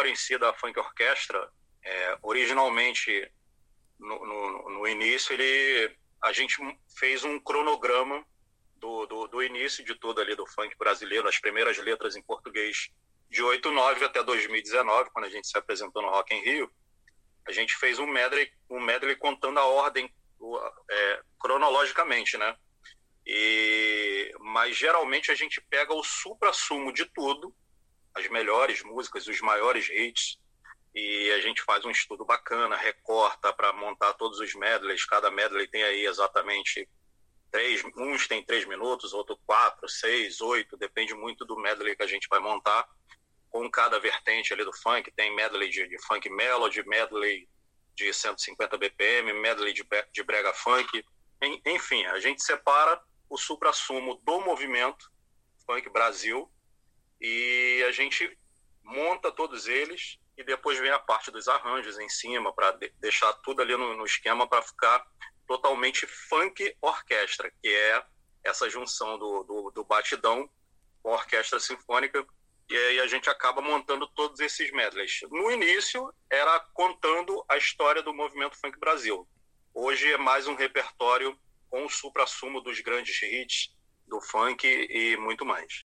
repertório em si da funk orquestra, originalmente, no início, a gente fez um cronograma do início de tudo ali do funk brasileiro, as primeiras letras em português, de 89 até 2019, quando a gente se apresentou no Rock in Rio. A gente fez um medley contando a ordem cronologicamente, né? Mas geralmente a gente pega o suprassumo de tudo, as melhores músicas, os maiores hits, e a gente faz um estudo bacana, recorta para montar todos os medleys. Cada medley tem aí exatamente uns tem 3 minutos, outro 4, 6, 8, depende muito do medley que a gente vai montar, com cada vertente ali do funk. Tem medley de funk melody, medley de 150 BPM, medley de brega funk, enfim, a gente separa o suprassumo do movimento funk Brasil e a gente monta todos eles, e depois vem a parte dos arranjos em cima para deixar tudo ali no esquema para ficar totalmente funk orquestra, que é essa junção do batidão com a orquestra sinfônica. E aí a gente acaba montando todos esses medleys. No início era contando a história do movimento funk Brasil. Hoje é mais um repertório com o suprassumo dos grandes hits do funk e muito mais.